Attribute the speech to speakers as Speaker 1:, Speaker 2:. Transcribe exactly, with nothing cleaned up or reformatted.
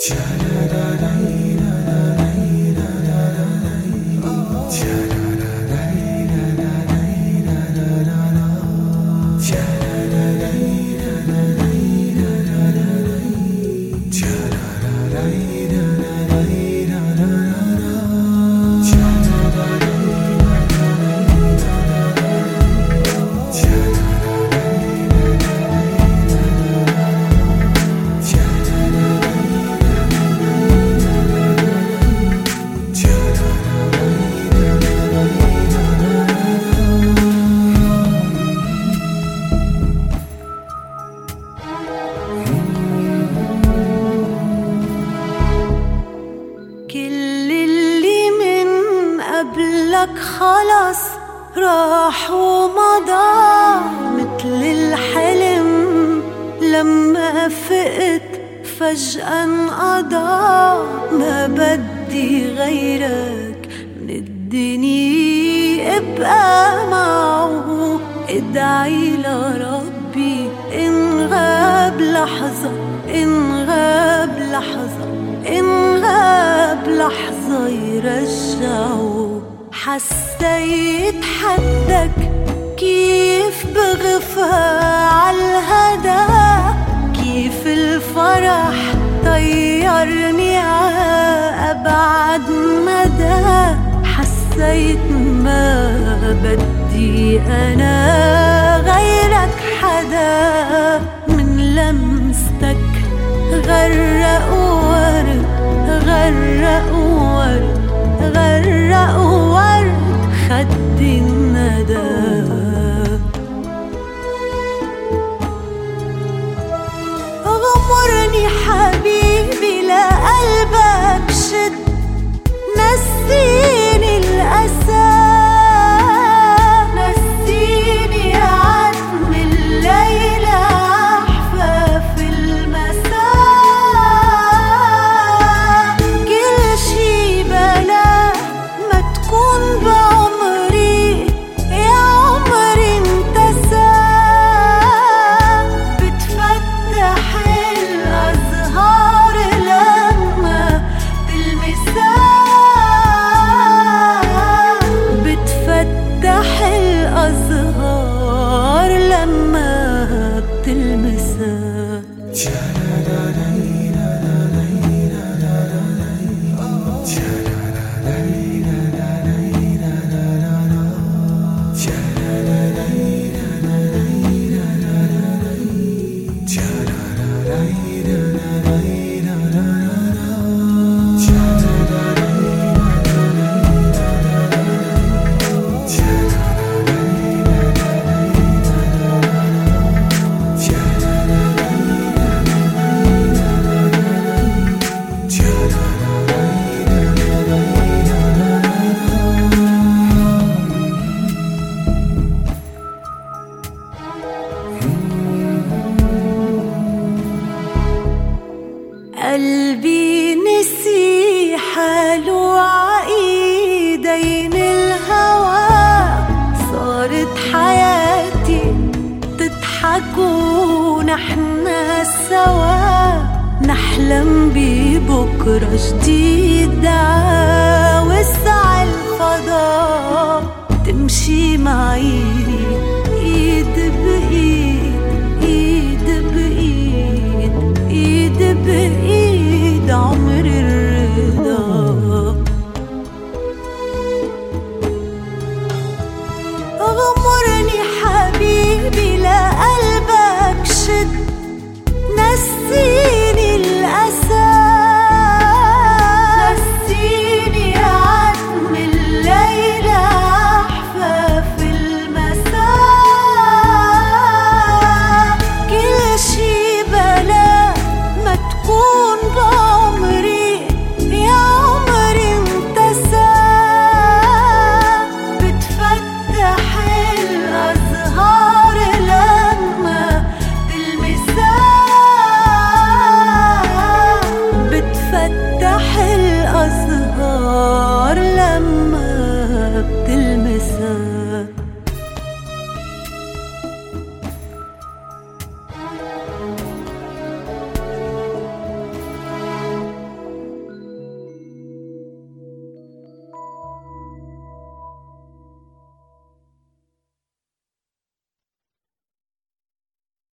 Speaker 1: قبلك خلاص راح ومضى مثل الحلم، لما فقت فجأة انقضى. ما بدي غيرك من الدنيا ابقى معه، ادعي لربي إن غاب لحظة، إن غاب لحظة، إن غاب لحظة يرجعه. حسيت حدك كيف بغفى عالهدى، كيف الفرح طيرني عأبعد مدى. حسيت ما بدي أنا غيرك حدا، من لمستك غرق ورد، غرق ورد، غرق ورد خد الندى. غمرني حبيبي لقلبك شد، نسيني الأسى، نسيني عتم الليل أحفاف المساء. كل شي بلا ما تكون بعمري يا عمري انتسى. بتفتح الأزهار لما تلمسها، بتفتح الأزهار لما بتلمسها. قلبي نسي حاله عايدين الهوى، صارت حياتي تضحك ونحنا سوا. نحلم ببكرة جديد وسع الفضاء، تمشي معي ايد بايد، ايد بايد، ايد بايد.